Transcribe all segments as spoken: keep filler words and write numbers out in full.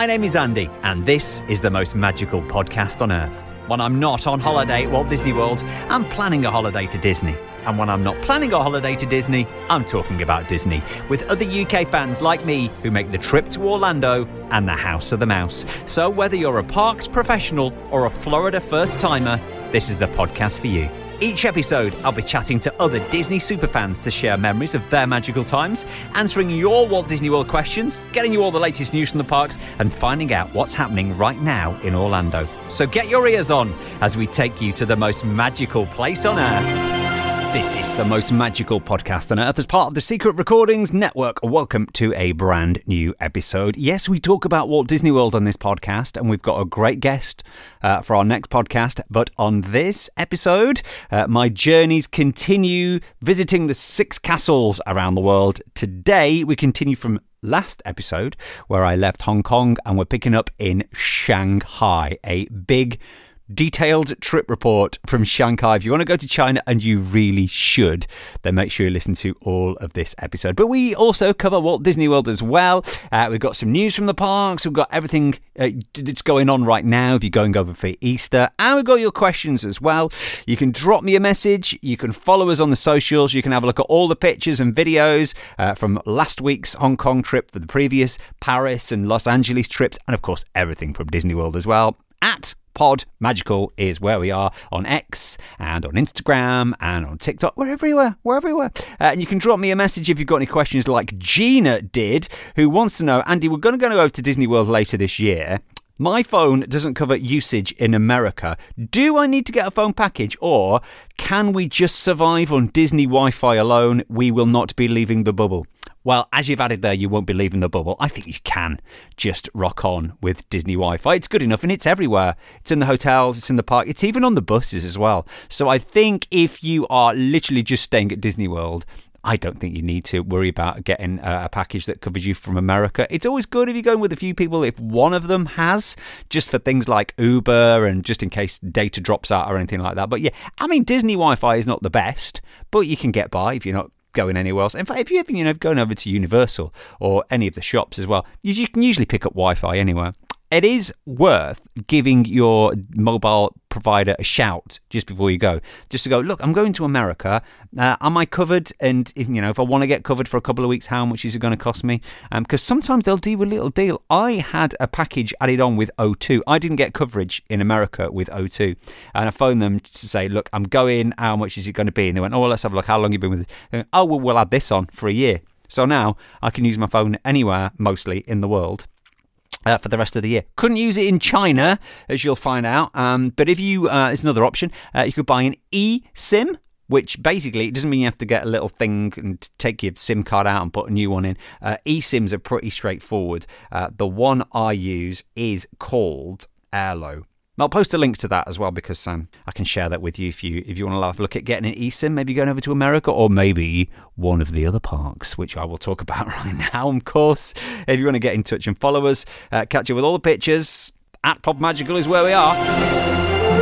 My name is Andy, and this is the most magical podcast on earth. When I'm not on holiday at Walt Disney World, I'm planning a holiday to Disney. And when I'm not planning a holiday to Disney, I'm talking about Disney, with other U K fans like me who make the trip to Orlando and the House of the Mouse. So whether you're a parks professional or a Florida first-timer, this is the podcast for you. Each episode, I'll be chatting to other Disney superfans to share memories of their magical times, answering your Walt Disney World questions, getting you all the latest news from the parks, and finding out what's happening right now in Orlando. So get your ears on as we take you to the most magical place on earth. This is the most magical podcast on earth as part of the Secret Recordings Network. Welcome to a brand new episode. Yes, we talk about Walt Disney World on this podcast, and we've got a great guest uh, for our next podcast. But on this episode, uh, my journeys continue visiting the six castles around the world. Today, we continue from last episode, where I left Hong Kong, and we're picking up in Shanghai, a big detailed trip report from Shanghai. If you want to go to China, and you really should, then make sure you listen to all of this episode. But we also cover Walt Disney World as well. Uh, we've got some news from the parks. We've got everything uh, that's going on right now if you're going over for Easter. And we've got your questions as well. You can drop me a message. You can follow us on the socials. You can have a look at all the pictures and videos uh, from last week's Hong Kong trip, for the previous Paris and Los Angeles trips, and of course everything from Disney World as well. At Pod Magical is where we are on X and on Instagram and on TikTok. We're everywhere. We're everywhere. Uh, and you can drop me a message if you've got any questions, like Gina did, who wants to know, Andy, we're going to go over to Disney World later this year. My phone doesn't cover usage in America. Do I need to get a phone package, or can we just survive on Disney Wi-Fi alone? We will not be leaving the bubble. Well, as you've added there, you won't be leaving the bubble. I think you can just rock on with Disney Wi-Fi. It's good enough, and it's everywhere. It's in the hotels, it's in the park, it's even on the buses as well. So I think if you are literally just staying at Disney World, I don't think you need to worry about getting a package that covers you from America. It's always good if you're going with a few people, if one of them has, just for things like Uber and just in case data drops out or anything like that. But yeah, I mean, Disney Wi-Fi is not the best, but you can get by if you're not going anywhere else. In fact, if you're you know going over to Universal or any of the shops as well, you, you can usually pick up Wi-Fi anywhere. It is worth giving your mobile provider a shout just before you go, just to go, look, I'm going to America. Uh, am I covered? And if, you know, if I want to get covered for a couple of weeks, how much is it going to cost me? Because um, sometimes they'll do a little deal. I had a package added on with O two. I didn't get coverage in America with O two, and I phoned them to say, look, I'm going. How much is it going to be? And they went, oh, well, let's have a look. How long have you been with it? Went, oh, well, we'll add this on for a year. So now I can use my phone anywhere, mostly in the world. Uh, for the rest of the year. Couldn't use it in China, as you'll find out. Um, but if you, uh, it's another option. Uh, you could buy an eSIM, which basically, it doesn't mean you have to get a little thing and take your SIM card out and put a new one in. Uh, eSIMs are pretty straightforward. Uh, the one I use is called Airlo. I'll post a link to that as well, because um, I can share that with you if you if you want to have a look at getting an eSIM, maybe going over to America, or maybe one of the other parks, which I will talk about right now, of course. If you want to get in touch and follow us, uh, catch up with all the pictures, at Pop Magical is where we are.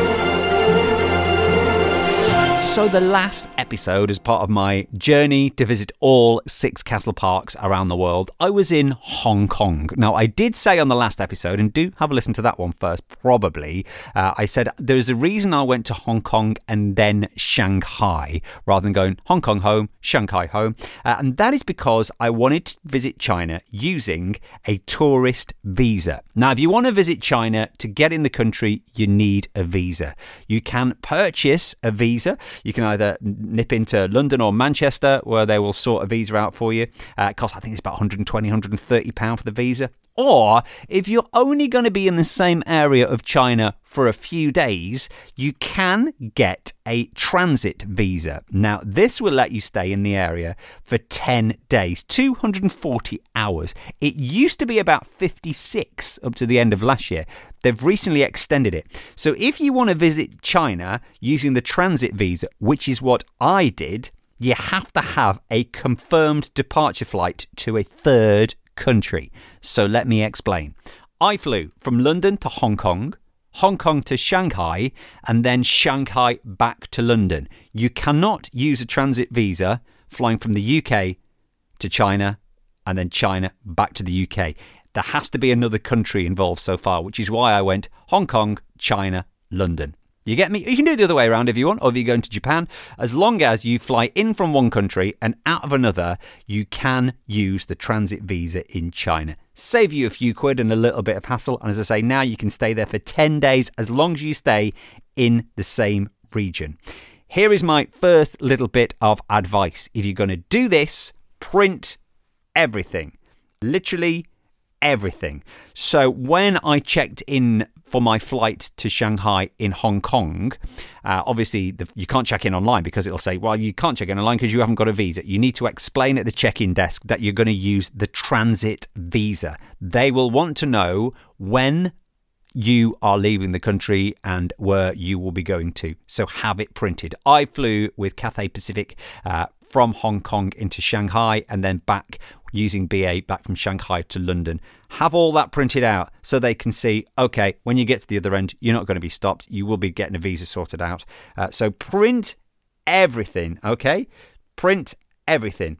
So the last episode, as part of my journey to visit all six castle parks around the world, I was in Hong Kong. Now, I did say on the last episode, and do have a listen to that one first, probably, uh, I said there's a reason I went to Hong Kong and then Shanghai, rather than going Hong Kong home, Shanghai home. Uh, and that is because I wanted to visit China using a tourist visa. Now, if you want to visit China, to get in the country, you need a visa. You can purchase a visa. You can either nip into London or Manchester, where they will sort a visa out for you. Uh, it costs, I think it's about one hundred twenty, one hundred thirty pounds for the visa. Or if you're only going to be in the same area of China for a few days, you can get a transit visa. Now, this will let you stay in the area for ten days, two hundred forty hours. It used to be about fifty-six up to the end of last year. They've recently extended it. So if you want to visit China using the transit visa, which is what I did, you have to have a confirmed departure flight to a third country. So let me explain. I flew from London to Hong Kong, Hong Kong to Shanghai, and then Shanghai back to London. You cannot use a transit visa flying from the U K to China and then China back to the U K. There has to be another country involved so far, which is why I went Hong Kong, China, London. You get me? You can do it the other way around if you want, or if you're going to Japan. As long as you fly in from one country and out of another, you can use the transit visa in China. Save you a few quid and a little bit of hassle. And as I say, now you can stay there for ten days as long as you stay in the same region. Here is my first little bit of advice. If you're going to do this, print everything. Literally everything. So when I checked in for my flight to Shanghai in Hong Kong, uh, obviously the, you can't check in online because it'll say, well, you can't check in online because you haven't got a visa. You need to explain at the check-in desk that you're going to use the transit visa. They will want to know when you are leaving the country and where you will be going to. So have it printed. I flew with Cathay Pacific uh, from Hong Kong into Shanghai and then back using B A back from Shanghai to London. Have all that printed out so they can see, okay, when you get to the other end, you're not going to be stopped. You will be getting a visa sorted out. Uh, so print everything, okay? Print everything.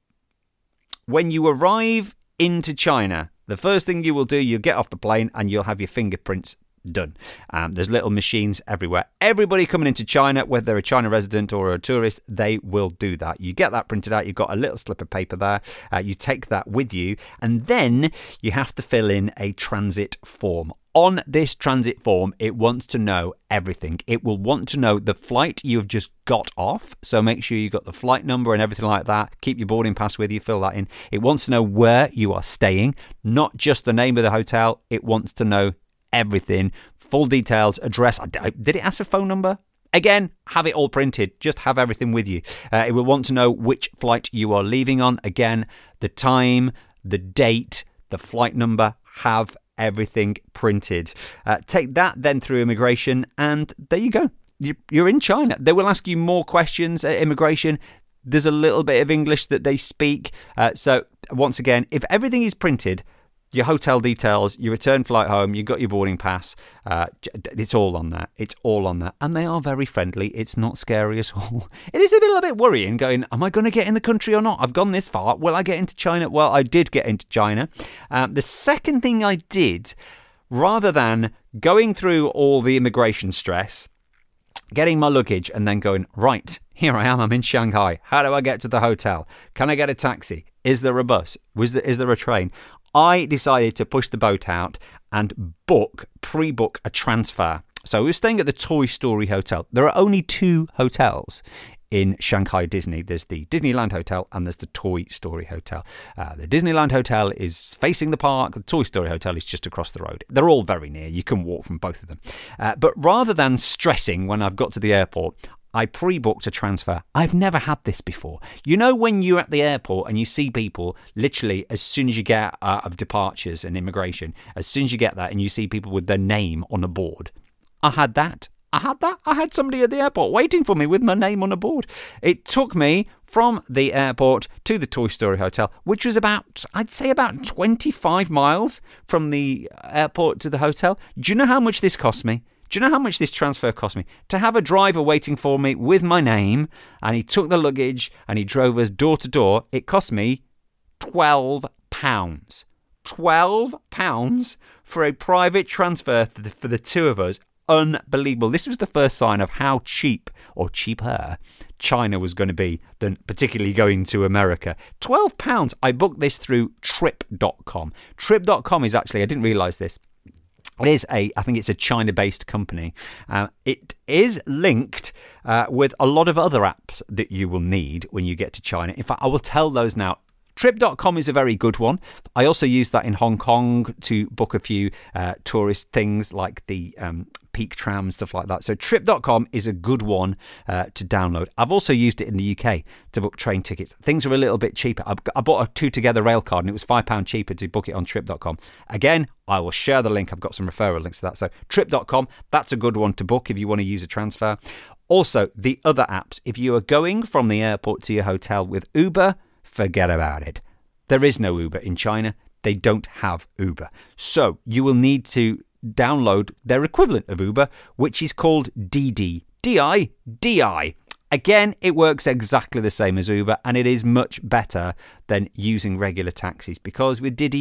When you arrive into China, the first thing you will do, you'll get off the plane and you'll have your fingerprints done. Um, there's little machines everywhere. Everybody coming into China, whether they're a China resident or a tourist, they will do that. You get that printed out. You've got a little slip of paper there. Uh, you take that with you, and then you have to fill in a transit form. On this transit form, it wants to know everything. It will want to know the flight you have just got off. So make sure you got the flight number and everything like that. Keep your boarding pass with you. Fill that in. It wants to know where you are staying, not just the name of the hotel. It wants to know everything, full details, address. Did it ask a phone number? Again, have it all printed. Just have everything with you. Uh, it will want to know which flight you are leaving on. Again, the time, the date, the flight number. Have everything printed. Uh, take that then through immigration, and there you go. You're in China. They will ask you more questions at immigration. There's a little bit of English that they speak. Uh, so once again, if everything is printed, your hotel details, your return flight home, you've got your boarding pass. Uh, it's all on that. It's all on that. And they are very friendly. It's not scary at all. It is a little bit worrying going, am I going to get in the country or not? I've gone this far. Will I get into China? Well, I did get into China. Um, the second thing I did, rather than going through all the immigration stress, getting my luggage and then going, right, here I am, I'm in Shanghai. How do I get to the hotel? Can I get a taxi? Is there a bus? Was there, is there a train? I decided to push the boat out and book, pre-book a transfer. So we were staying at the Toy Story Hotel. There are only two hotels in Shanghai Disney. There's the Disneyland Hotel and there's the Toy Story Hotel. Uh, the Disneyland Hotel is facing the park. The Toy Story Hotel is just across the road. They're all very near. You can walk from both of them. Uh, but rather than stressing when I've got to the airport, I pre-booked a transfer. I've never had this before. You know when you're at the airport and you see people literally as soon as you get out of departures and immigration, as soon as you get that and you see people with their name on a board. I had that. I had that. I had somebody at the airport waiting for me with my name on a board. It took me from the airport to the Toy Story Hotel, which was about, I'd say about twenty-five miles from the airport to the hotel. Do you know how much this cost me? Do you know how much this transfer cost me? To have a driver waiting for me with my name, and he took the luggage and he drove us door to door, it cost me twelve pounds. twelve pounds for a private transfer for the, for the two of us. Unbelievable. This was the first sign of how cheap or cheaper China was going to be than particularly going to America. twelve pounds. I booked this through trip dot com. trip dot com is actually, I didn't realise this, It is a, I think it's a China-based company. Uh, it is linked uh, with a lot of other apps that you will need when you get to China. In fact, I will tell those now. trip dot com is a very good one. I also use that in Hong Kong to book a few uh, tourist things like the um, Peak Tram, stuff like that. So trip dot com is a good one uh, to download. I've also used it in the U K to book train tickets. Things are a little bit cheaper. I've, I bought a two-together rail card and it was five pounds cheaper to book it on trip dot com. Again, I will share the link. I've got some referral links to that. So trip dot com, that's a good one to book if you want to use a transfer. Also, the other apps, if you are going from the airport to your hotel with Uber, forget about it. There is no Uber in China. They don't have Uber. So you will need to download their equivalent of Uber, which is called Didi. D I D I. Again, it works exactly the same as Uber, and it is much better than using regular taxis because with Didi,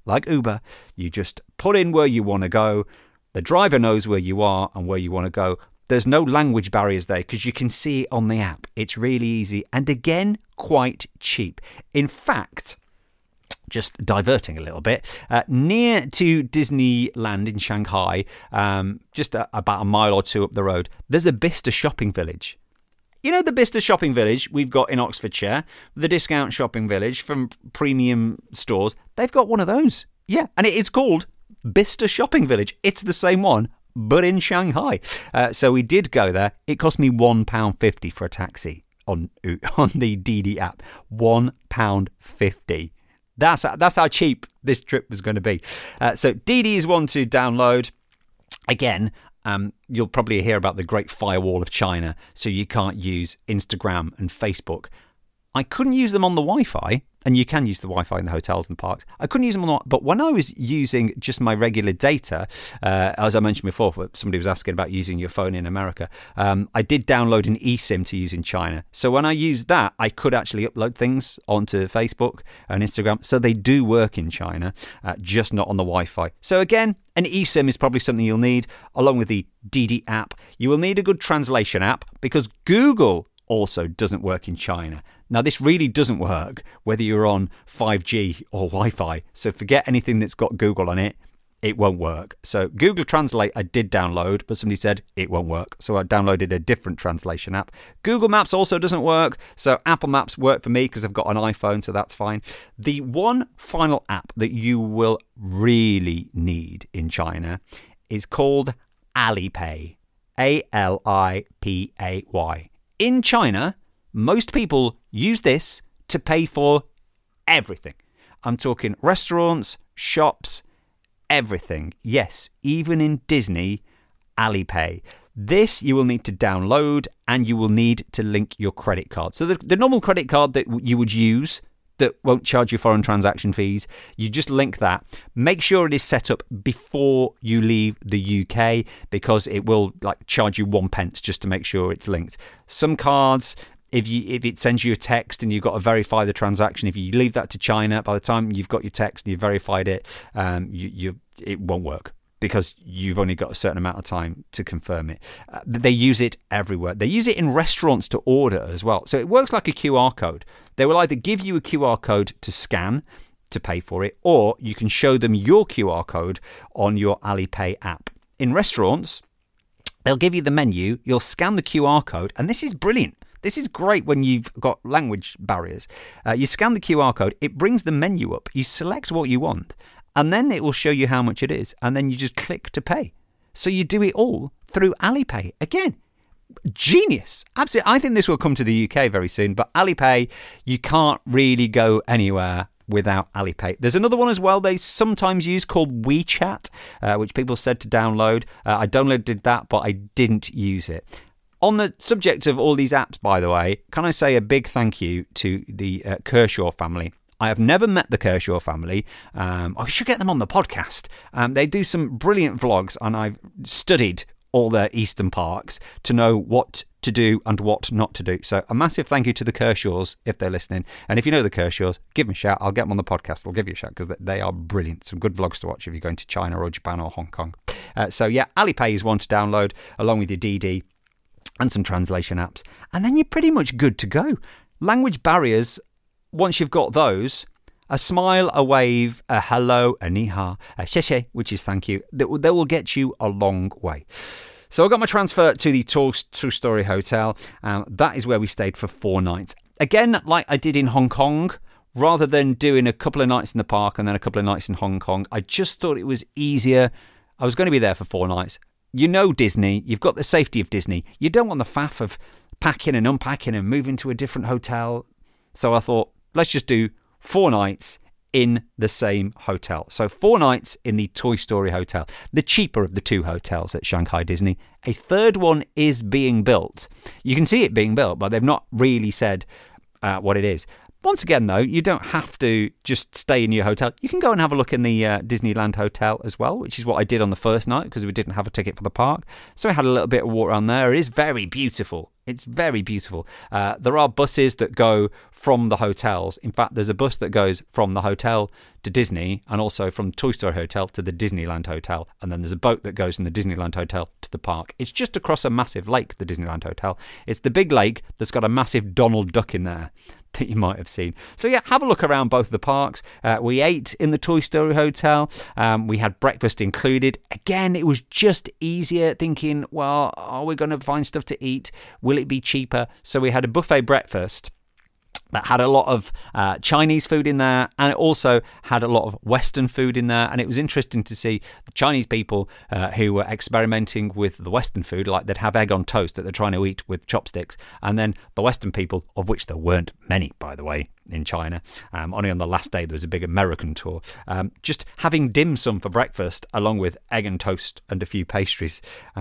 like Uber. You just put in where you want to go. The driver knows where you are and where you want to go. There's no language barriers there because you can see it on the app. It's really easy and, again, quite cheap. In fact, just diverting a little bit, uh, near to Disneyland in Shanghai, um, just a, about a mile or two up the road, there's a Bicester shopping village. You know the Bicester shopping village we've got in Oxfordshire, the discount shopping village from premium stores? They've got one of those. Yeah, and it is called Bicester Shopping Village. It's the same one, but in Shanghai. Uh, so we did go there. It cost me one pound fifty for a taxi on on the Didi app. one pound fifty. That's, that's how cheap this trip was going to be. Uh, so Didi is one to download. Again, um, you'll probably hear about the Great Firewall of China, so you can't use Instagram and Facebook. I couldn't use them on the Wi-Fi, and you can use the Wi-Fi in the hotels and parks. I couldn't use them on the, but when I was using just my regular data, uh, as I mentioned before, somebody was asking about using your phone in America, um, I did download an eSIM to use in China. So when I used that, I could actually upload things onto Facebook and Instagram. So they do work in China, uh, just not on the Wi-Fi. So again, an eSIM is probably something you'll need, along with the Didi app. You will need a good translation app because Google also doesn't work in China. Now, this really doesn't work whether you're on five G or Wi-Fi. So forget anything that's got Google on it. It won't work. So Google Translate I did download, but somebody said it won't work. So I downloaded a different translation app. Google Maps also doesn't work. So Apple Maps work for me because I've got an iPhone, so that's fine. The one final app that you will really need in China is called Alipay. A L I P A Y. In China, most people use this to pay for everything. I'm talking restaurants, shops, everything. Yes, even in Disney, Alipay. This you will need to download and you will need to link your credit card. So the, the normal credit card that you would use that won't charge you foreign transaction fees, you just link that. Make sure it is set up before you leave the U K because it will like charge you one pence just to make sure it's linked. Some cards, if you if it sends you a text and you've got to verify the transaction, if you leave that to China, by the time you've got your text and you've verified it, um, you, you it won't work because you've only got a certain amount of time to confirm it. Uh, they use it everywhere. They use it in restaurants to order as well. So it works like a Q R code. They will either give you a Q R code to scan to pay for it, or you can show them your Q R code on your Alipay app. In restaurants, they'll give you the menu, you'll scan the Q R code, and this is brilliant. This is great when you've got language barriers. Uh, you scan the Q R code, it brings the menu up, you select what you want, and then it will show you how much it is, and then you just click to pay. So you do it all through Alipay. Again, genius. Absolutely. I think this will come to the U K very soon, but Alipay, you can't really go anywhere without Alipay. There's another one as well they sometimes use called WeChat, uh, which people said to download. Uh, I downloaded that, but I didn't use it. On the subject of all these apps, by the way, can I say a big thank you to the uh, Kershaw family. I have never met the Kershaw family. Um, I should get them on the podcast. Um, they do some brilliant vlogs, and I've studied all their Eastern parks to know what to do and what not to do. So a massive thank you to the Kershaws if they're listening. And if you know the Kershaws, give them a shout. I'll get them on the podcast. I'll give you a shout because they are brilliant. Some good vlogs to watch if you're going to China or Japan or Hong Kong. Uh, so yeah, Alipay is one to download along with your Didi and some translation apps. And then you're pretty much good to go. Language barriers, once you've got those, a smile, a wave, a hello, a ni hao, a xie xie, which is thank you, they will, they will get you a long way. So I got my transfer to the True Story Hotel. Um, that is where we stayed for four nights. Again, like I did in Hong Kong, rather than doing a couple of nights in the park and then a couple of nights in Hong Kong, I just thought it was easier. I was going to be there for four nights. You know Disney, you've got the safety of Disney. You don't want the faff of packing and unpacking and moving to a different hotel. So I thought, let's just do four nights in the same hotel. So four nights in the Toy Story Hotel, the cheaper of the two hotels at Shanghai Disney. A third one is being built. You can see it being built, but they've not really said uh, what it is. Once again, though, you don't have to just stay in your hotel. You can go and have a look in the uh, Disneyland Hotel as well, which is what I did on the first night because we didn't have a ticket for the park. So I had a little bit of walk around there. It is very beautiful. It's very beautiful. Uh, there are buses that go from the hotels. In fact, there's a bus that goes from the hotel to Disney and also from Toy Story Hotel to the Disneyland Hotel. And then there's a boat that goes from the Disneyland Hotel to the park. It's just across a massive lake, the Disneyland Hotel. It's the big lake that's got a massive Donald Duck in there that you might have seen. So yeah, have a look around both of the parks. Uh, we ate in the Toy Story Hotel. Um, we had breakfast included. Again, it was just easier thinking, well, are we going to find stuff to eat? Will it be cheaper? So we had a buffet breakfast that had a lot of uh, Chinese food in there, and it also had a lot of Western food in there. And it was interesting to see the Chinese people uh, who were experimenting with the Western food, like they'd have egg on toast that they're trying to eat with chopsticks, and then the Western people, of which there weren't many, by the way, in China. Um, only on the last day there was a big American tour. Um, just having dim sum for breakfast, along with egg and toast and a few pastries.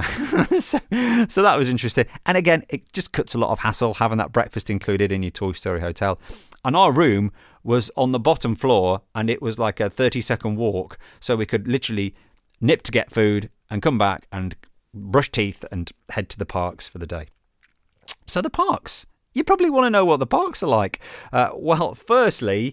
so, so that was interesting. And again, it just cuts a lot of hassle having that breakfast included in your Toy Story Hotel. And our room was on the bottom floor, and it was like a thirty second walk, so we could literally nip to get food and come back and brush teeth and head to the parks for the day. So the parks. You probably want to know what the parks are like. Uh, well, firstly,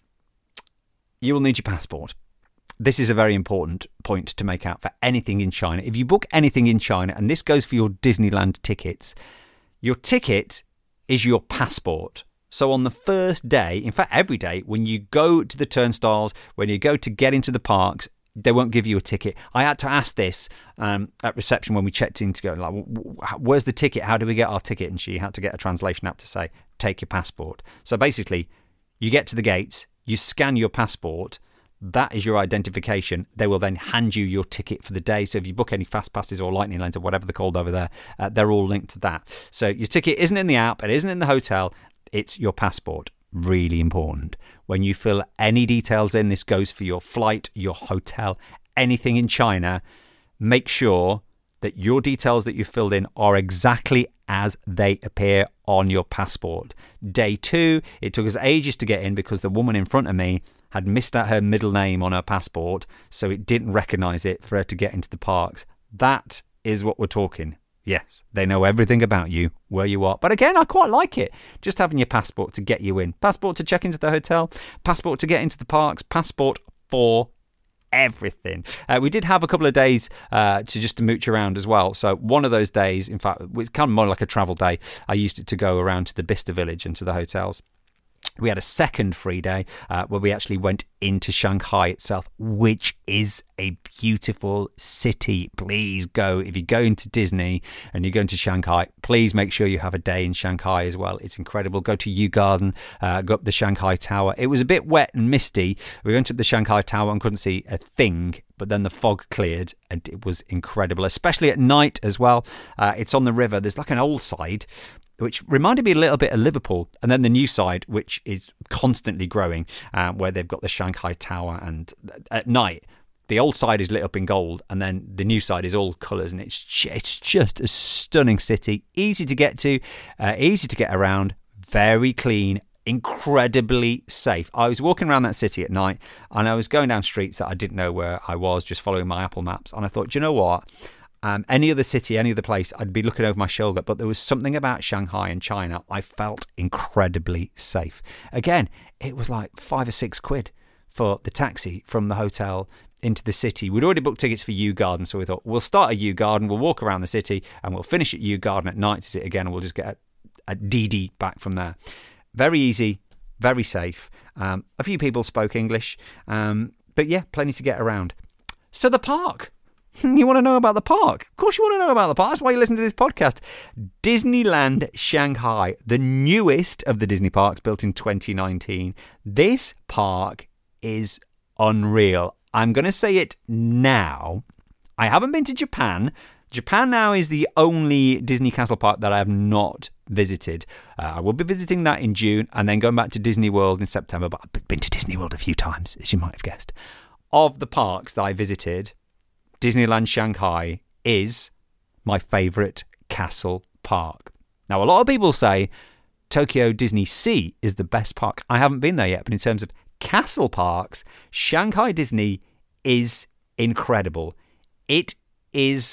you will need your passport. This is a very important point to make out for anything in China. If you book anything in China, and this goes for your Disneyland tickets, your ticket is your passport. So on the first day, in fact, every day, when you go to the turnstiles, when you go to get into the parks, they won't give you a ticket. I had to ask this um, at reception when we checked in to go, like, where's the ticket? How do we get our ticket? And she had to get a translation app to say, take your passport. So basically, you get to the gates, you scan your passport, that is your identification. They will then hand you your ticket for the day. So if you book any fast passes or lightning lanes or whatever they're called over there, uh, they're all linked to that. So your ticket isn't in the app, it isn't in the hotel, it's your passport. Really important. When you fill any details in, this goes for your flight, your hotel, anything in China, make sure that your details that you filled in are exactly as they appear on your passport. Day two, it took us ages to get in because the woman in front of me had missed out her middle name on her passport, so it didn't recognise it for her to get into the parks. That is what we're talking. Yes, they know everything about you, where you are. But again, I quite like it. Just having your passport to get you in. Passport to check into the hotel. Passport to get into the parks. Passport for everything. Uh, we did have a couple of days uh, to just to mooch around as well. So one of those days, in fact, it's kind of more like a travel day. I used it to go around to the Bicester Village and to the hotels. We had a second free day uh, where we actually went into Shanghai itself, which is a beautiful city. Please go. If you're going to Disney and you're going to Shanghai, please make sure you have a day in Shanghai as well. It's incredible. Go to Yew Garden, uh, go up the Shanghai Tower. It was a bit wet and misty. We went up the Shanghai Tower and couldn't see a thing, but then the fog cleared and it was incredible, especially at night as well. Uh, it's on the river. There's like an old side, which reminded me a little bit of Liverpool, and then the new side, which is constantly growing, uh, where they've got the Shanghai Tower, and at night, the old side is lit up in gold, and then the new side is all colours, and it's just, it's just a stunning city, easy to get to, uh, easy to get around, very clean, incredibly safe. I was walking around that city at night, and I was going down streets that I didn't know where I was, just following my Apple Maps, and I thought, do you know what? Um, any other city, any other place, I'd be looking over my shoulder. But there was something about Shanghai and China, I felt incredibly safe. Again, it was like five or six quid for the taxi from the hotel into the city. We'd already booked tickets for Yew Garden, so we thought, we'll start at Yew Garden, we'll walk around the city, and we'll finish at Yew Garden at night to sit again, and we'll just get a, a D D back from there. Very easy, very safe. Um, a few people spoke English, um, but yeah, plenty to get around. So the park. You want to know about the park? Of course you want to know about the park. That's why you listen to this podcast. Disneyland Shanghai, the newest of the Disney parks, built in twenty nineteen. This park is unreal. I'm going to say it now. I haven't been to Japan. Japan now is the only Disney Castle park that I have not visited. Uh, I will be visiting that in June and then going back to Disney World in September. But I've been to Disney World a few times, as you might have guessed. Of the parks that I visited, Disneyland Shanghai is my favourite castle park. Now, a lot of people say Tokyo Disney Sea is the best park. I haven't been there yet, but in terms of castle parks, Shanghai Disney is incredible. It is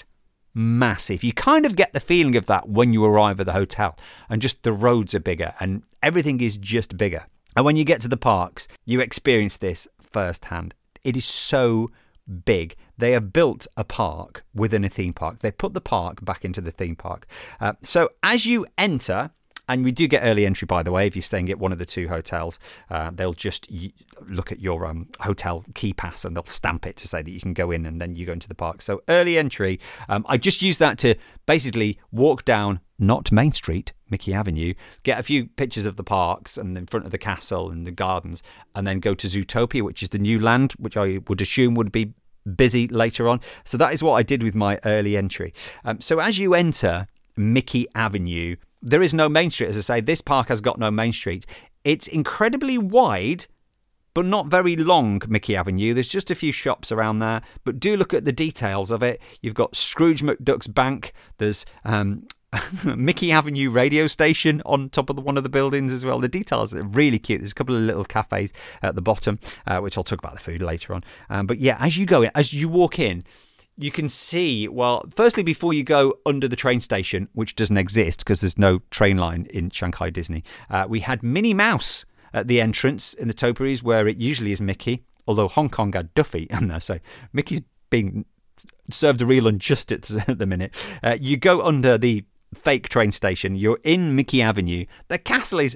massive. You kind of get the feeling of that when you arrive at the hotel, and just the roads are bigger and everything is just bigger. And when you get to the parks, you experience this firsthand. It is so big. They have built a park within a theme park. They put the park back into the theme park. Uh, so as you enter, and we do get early entry, by the way, if you're staying at one of the two hotels, uh, they'll just y- look at your um, hotel key pass and they'll stamp it to say that you can go in, and then you go into the park. So early entry, um, I just use that to basically walk down, not Main Street, Mickey Avenue, get a few pictures of the parks and in front of the castle and the gardens, and then go to Zootopia, which is the new land, which I would assume would be busy later on. So that is what I did with my early entry. Um, so as you enter Mickey Avenue, there is no Main Street. As I say, this park has got no Main Street. It's incredibly wide, but not very long, Mickey Avenue. There's just a few shops around there, but do look at the details of it. You've got Scrooge McDuck's bank. There's um, Mickey Avenue radio station on top of the, one of the buildings as well. The details are really cute. There's a couple of little cafes at the bottom, uh, which I'll talk about the food later on. Um, but yeah, as you go in, as you walk in, you can see, well, firstly, before you go under the train station, which doesn't exist because there's no train line in Shanghai Disney, uh, we had Minnie Mouse at the entrance in the topiaries where it usually is Mickey, although Hong Kong had Duffy in there, so Mickey's being served a real injustice at the minute. Uh, you go under the fake train station, you're in Mickey Avenue. The castle is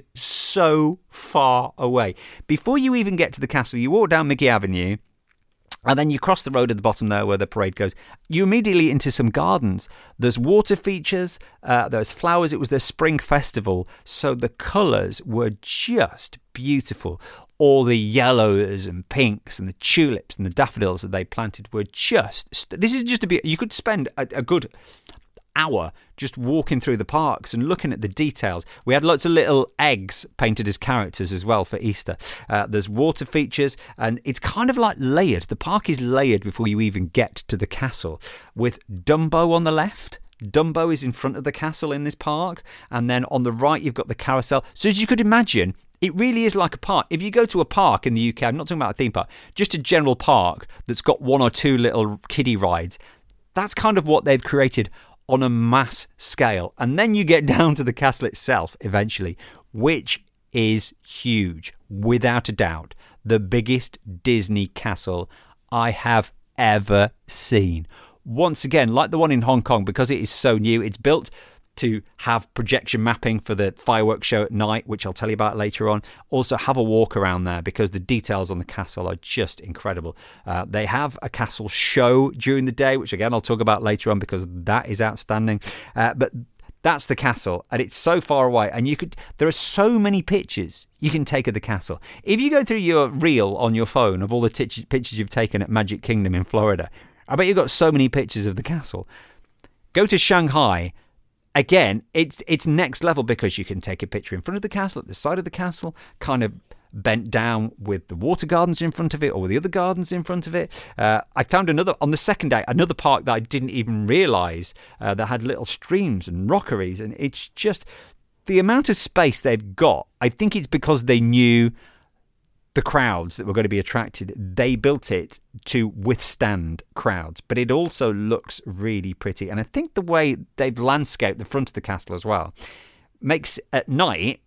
so far away. Before you even get to the castle, you walk down Mickey Avenue, and then you cross the road at the bottom there where the parade goes. You immediately into some gardens. There's water features, uh, there's flowers. It was their spring festival, so the colours were just beautiful. All the yellows and pinks and the tulips and the daffodils that they planted were just... This is just a bit... You could spend a, a good hour just walking through the parks and looking at the details. We had lots of little eggs painted as characters as well for Easter. Uh, there's water features, and it's kind of like layered. The park is layered before you even get to the castle, with Dumbo on the left. Dumbo is in front of the castle in this park, and then on the right you've got the carousel. So as you could imagine, it really is like a park. If you go to a park in the U K, I'm not talking about a theme park, just a general park that's got one or two little kiddie rides, that's kind of what they've created on a mass scale. And then you get down to the castle itself eventually, which is huge, without a doubt. The biggest Disney castle I have ever seen. Once again, like the one in Hong Kong, because it is so new, it's built to have projection mapping for the fireworks show at night, which I'll tell you about later on. Also have a walk around there because the details on the castle are just incredible. Uh, they have a castle show during the day, which again I'll talk about later on because that is outstanding. Uh, but that's the castle, and it's so far away, and you could there are so many pictures you can take of the castle. If you go through your reel on your phone of all the t- pictures you've taken at Magic Kingdom in Florida, I bet you've got so many pictures of the castle. Go to Shanghai. Again, it's it's next level because you can take a picture in front of the castle, at the side of the castle, kind of bent down with the water gardens in front of it or with the other gardens in front of it. Uh, I found another, on the second day, another park that I didn't even realise uh, that had little streams and rockeries. And it's just the amount of space they've got. I think it's because they knew the crowds that were going to be attracted. They built it to withstand crowds, but it also looks really pretty. And I think the way they've landscaped the front of the castle as well makes at night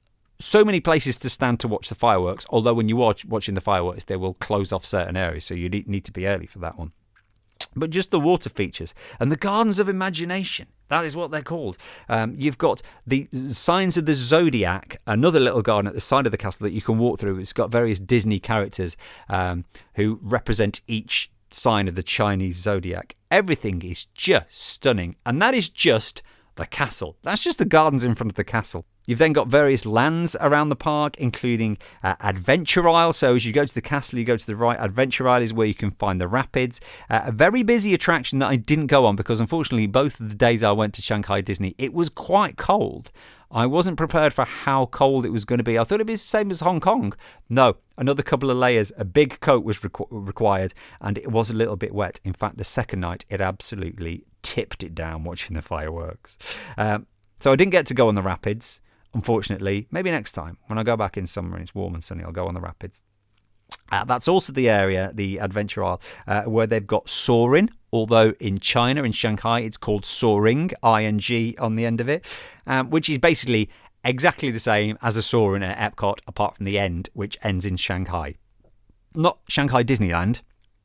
so many places to stand to watch the fireworks, although when you watch watching the fireworks they will close off certain areas, so you need to be early for that one. But just the water features and the Gardens of Imagination, that is what they're called. Um, you've got the Signs of the Zodiac, another little garden at the side of the castle that you can walk through. It's got various Disney characters um, who represent each sign of the Chinese zodiac. Everything is just stunning, and that is just the castle. That's just the gardens in front of the castle. You've then got various lands around the park, including uh, Adventure Isle. So as you go to the castle, you go to the right. Adventure Isle is where you can find the rapids. Uh, a very busy attraction that I didn't go on because, unfortunately, both of the days I went to Shanghai Disney, it was quite cold. I wasn't prepared for how cold it was going to be. I thought it'd be the same as Hong Kong. No, another couple of layers. A big coat was requ- required, and it was a little bit wet. In fact, the second night, it absolutely tipped it down watching the fireworks. Um, so I didn't get to go on the rapids. Unfortunately, maybe next time when I go back in summer and it's warm and sunny, I'll go on the rapids. Uh, that's also the area, the Adventure Isle, uh, where they've got soaring although in China, in Shanghai, it's called Soaring, I N G on the end of it, um, which is basically exactly the same as a Soaring at Epcot, apart from the end, which ends in Shanghai. Not Shanghai Disneyland.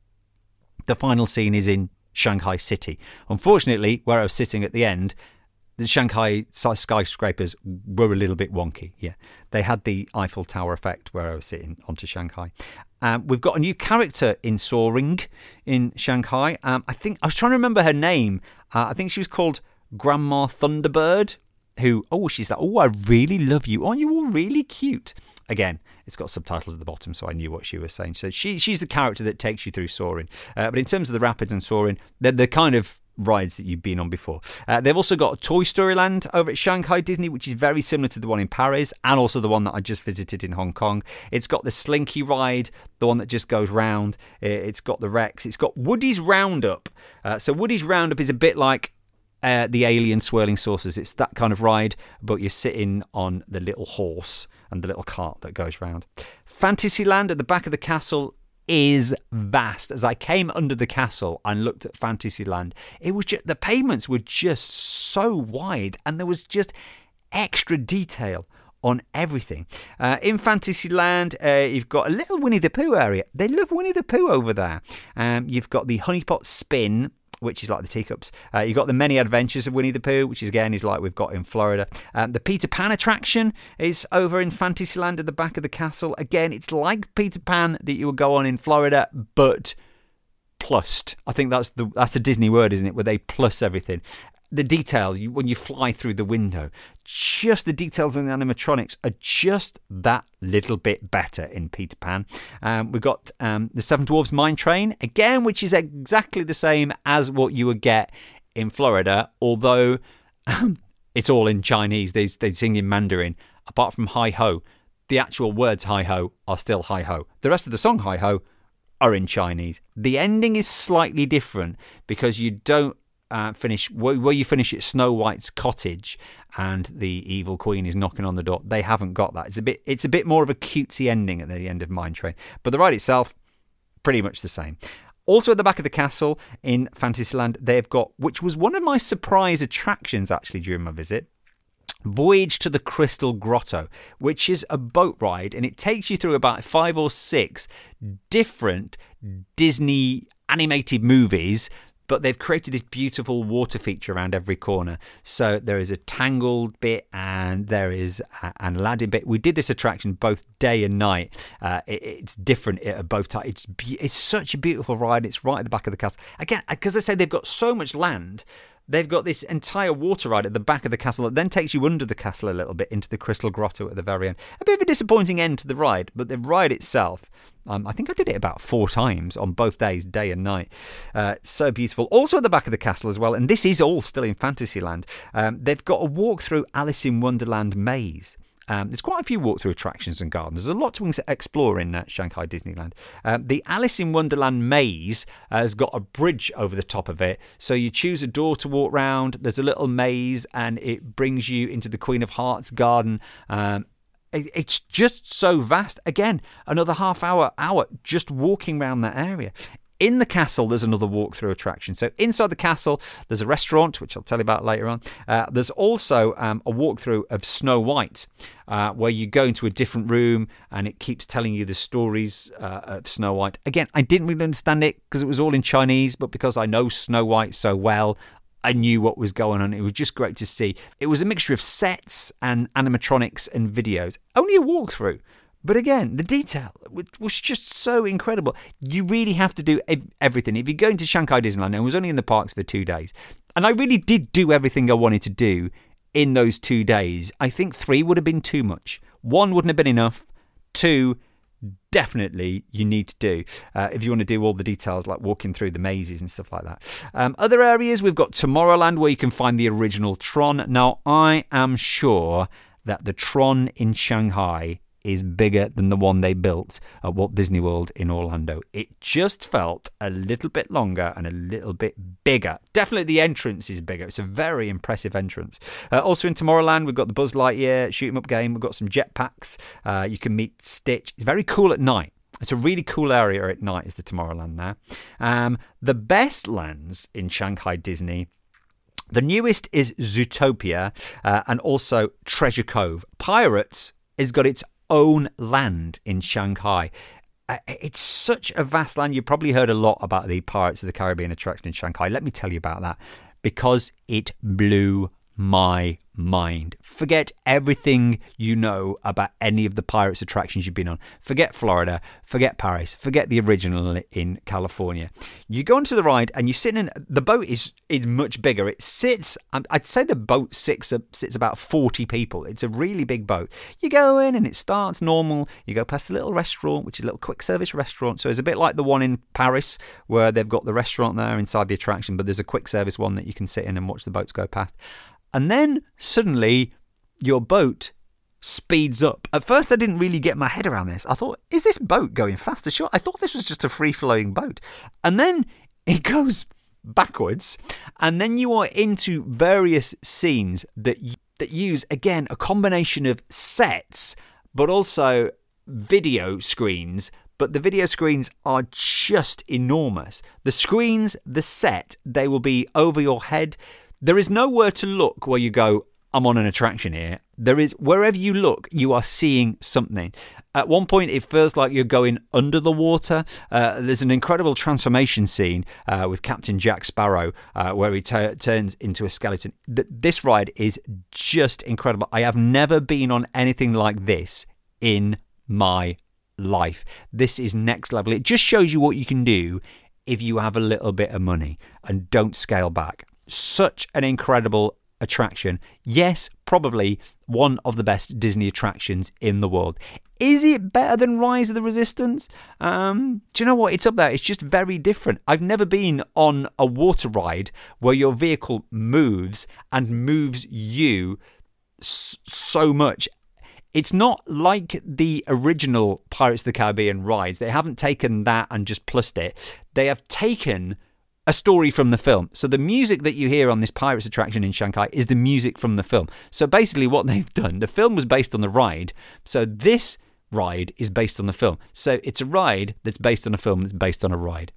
The final scene is in Shanghai City. Unfortunately, where I was sitting at the end, the Shanghai skyscrapers were a little bit wonky. Yeah, they had the Eiffel Tower effect where I was sitting onto Shanghai. Um, we've got a new character in Soaring in Shanghai. Um, I think I was trying to remember her name. Uh, I think she was called Grandma Thunderbird. Who? Oh, she's like, oh, I really love you. Aren't you all really cute? Again, it's got subtitles at the bottom, so I knew what she was saying. So she she's the character that takes you through Soaring. Uh, but in terms of the Rapids and Soaring, they're the kind of rides that you've been on before. Uh, they've also got a Toy Story Land over at Shanghai Disney, which is very similar to the one in Paris and also the one that I just visited in Hong Kong. It's got the Slinky ride, the one that just goes round. It's got the Rex. It's got Woody's Roundup. Uh, so Woody's Roundup is a bit like Uh, the alien swirling saucers. It's that kind of ride, but you're sitting on the little horse and the little cart that goes round. Fantasyland at the back of the castle is vast. As I came under the castle and looked at Fantasyland, it was just, the pavements were just so wide, and there was just extra detail on everything. Uh, in Fantasyland, uh, you've got a little Winnie the Pooh area. They love Winnie the Pooh over there. Um, you've got the Honeypot Spin, which is like the teacups. Uh, you've got the Many Adventures of Winnie the Pooh, which is, again is like we've got in Florida. Um, the Peter Pan attraction is over in Fantasyland at the back of the castle. Again, it's like Peter Pan that you would go on in Florida, but plussed. I think that's the that's a Disney word, isn't it? Where they plus everything. The details, you, when you fly through the window, just the details in the animatronics are just that little bit better in Peter Pan. Um, we've got um, the Seven Dwarfs Mine Train, again, which is exactly the same as what you would get in Florida, although um, it's all in Chinese. They, they sing in Mandarin. Apart from hi-ho, the actual words hi-ho are still hi-ho. The rest of the song hi-ho are in Chinese. The ending is slightly different because you don't Uh, finish where, where you finish at Snow White's cottage and the evil queen is knocking on the door. They haven't got that. It's a bit it's a bit more of a cutesy ending at the end of Mine Train, but the ride itself pretty much the same. Also at the back of the castle in Fantasyland, they've got, which was one of my surprise attractions actually during my visit, Voyage to the Crystal Grotto, which is a boat ride, and it takes you through about five or six different Disney animated movies. But they've created this beautiful water feature around every corner. So there is a Tangled bit and there is an Aladdin bit. We did this attraction both day and night. Uh, it, it's different at both times. It's it's such a beautiful ride. It's right at the back of the castle. Again, because I say they've got so much land, they've got this entire water ride at the back of the castle that then takes you under the castle a little bit into the Crystal Grotto at the very end. A bit of a disappointing end to the ride, but the ride itself, um, I think I did it about four times on both days, day and night. Uh, so beautiful. Also at the back of the castle as well, and this is all still in Fantasyland, um, they've got a walk through Alice in Wonderland maze. Um, there's quite a few walk-through attractions and gardens. There's a lot to explore in uh, Shanghai Disneyland. Um, the Alice in Wonderland maze uh, has got a bridge over the top of it. So you choose a door to walk round. There's a little maze and it brings you into the Queen of Hearts garden. Um, it, it's just so vast. Again, another half hour, hour just walking around that area. In the castle, there's another walk-through attraction. So inside the castle, there's a restaurant, which I'll tell you about later on. Uh, there's also um, a walk-through of Snow White, uh, where you go into a different room and it keeps telling you the stories uh, of Snow White. Again, I didn't really understand it because it was all in Chinese, but because I know Snow White so well, I knew what was going on. It was just great to see. It was a mixture of sets and animatronics and videos. Only a walkthrough. But again, the detail was just so incredible. You really have to do everything. If you're going to Shanghai Disneyland, and I was only in the parks for two days, and I really did do everything I wanted to do in those two days, I think three would have been too much. One wouldn't have been enough. Two, definitely you need to do uh, if you want to do all the details like walking through the mazes and stuff like that. Um, other areas, we've got Tomorrowland where you can find the original Tron. Now, I am sure that the Tron in Shanghai is bigger than the one they built at Walt Disney World in Orlando. It just felt a little bit longer and a little bit bigger. Definitely the entrance is bigger. It's a very impressive entrance. Uh, also in Tomorrowland, we've got the Buzz Lightyear shoot 'em up game. We've got some jetpacks. Uh, you can meet Stitch. It's very cool at night. It's a really cool area at night, is the Tomorrowland there. Um, the best lands in Shanghai Disney, the newest is Zootopia uh, and also Treasure Cove. Pirates has got its own land in Shanghai. Uh, it's such a vast land. You've probably heard a lot about the Pirates of the Caribbean attraction in Shanghai. Let me tell you about that, because it blew my mind. Forget everything you know about any of the Pirates attractions you've been on. Forget Florida, forget Paris, forget the original in California. You go onto the ride and you sit in, the boat is is much bigger. It sits, I'd say the boat sits, sits about forty people. It's a really big boat. You go in and it starts normal. You go past a little restaurant, which is a little quick service restaurant. So it's a bit like the one in Paris where they've got the restaurant there inside the attraction, but there's a quick service one that you can sit in and watch the boats go past. And then suddenly your boat speeds up. At first I didn't really get my head around this. I thought, is this boat going faster? Sure, I thought this was just a free-flowing boat. And then it goes backwards, and then you are into various scenes that that use, again, a combination of sets, but also video screens. But the video screens are just enormous. The screens, the set, they will be over your head. There is nowhere to look where you go, I'm on an attraction here. There is, wherever you look, you are seeing something. At one point, it feels like you're going under the water. Uh, there's an incredible transformation scene uh, with Captain Jack Sparrow uh, where he t- turns into a skeleton. Th- this ride is just incredible. I have never been on anything like this in my life. This is next level. It just shows you what you can do if you have a little bit of money and don't scale back. Such an incredible attraction. Yes, probably one of the best Disney attractions in the world. Is it better than Rise of the Resistance? Um, do you know what? It's up there. It's just very different. I've never been on a water ride where your vehicle moves and moves you s- so much. It's not like the original Pirates of the Caribbean rides. They haven't taken that and just plussed it. They have taken a story from the film. So the music that you hear on this Pirates attraction in Shanghai is the music from the film. So basically what they've done, the film was based on the ride. So this ride is based on the film. So it's a ride that's based on a film that's based on a ride.